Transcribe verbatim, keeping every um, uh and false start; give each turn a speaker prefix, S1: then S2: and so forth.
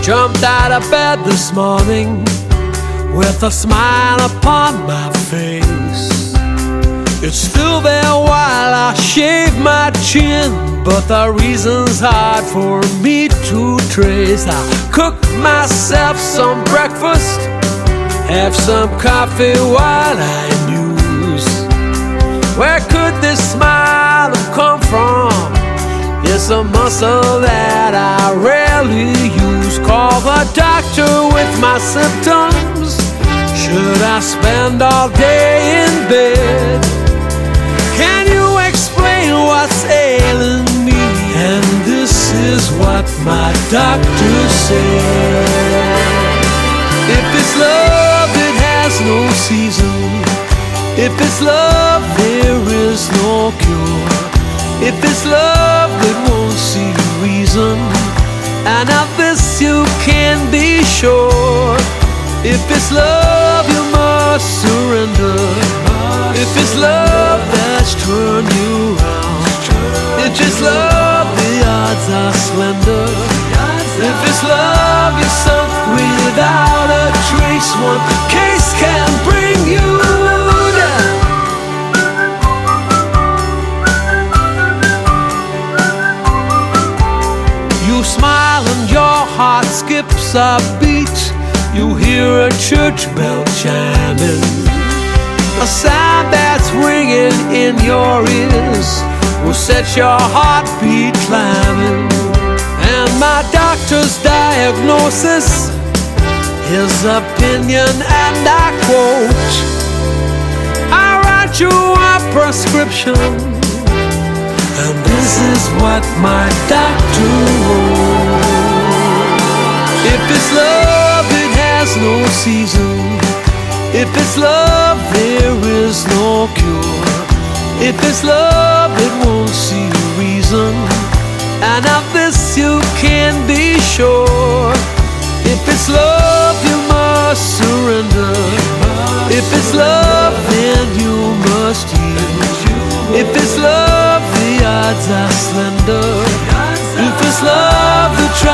S1: Jumped out of bed this morning with a smile upon my face. It's still there while I shave my chin, but the reason's hard for me to trace. I cook myself some breakfast, have some coffee while I muse. Where could this smile have come from? It's a muscle that I rarely use. Call the doctor with my symptoms. Should I spend all day in bed? Can you explain what's ailing me? And this is what my doctor said. If it's love, it has no season. If it's love, there is no cure. If it's love, it won't see reason. And of this you can be sure. If it's love, you must surrender. If it's love that's turned you round, if it's love, the odds are slender. If it's love, you're sunk without a trace. One case can bring you down. You smile and your heart skips a beat. You hear a church bell chiming, a sound that's ringing in your ears will set your heartbeat climbing. And my doctor's diagnosis, his opinion, and I quote, I write you a prescription, and this is what my doctor wrote. If it's love, it has no season. If it's love, there is no cure. If it's love, it won't see reason. And of this you can be sure. If it's love, you must surrender. If it's love, then you must yield. If it's love, the odds are slender. If it's love, the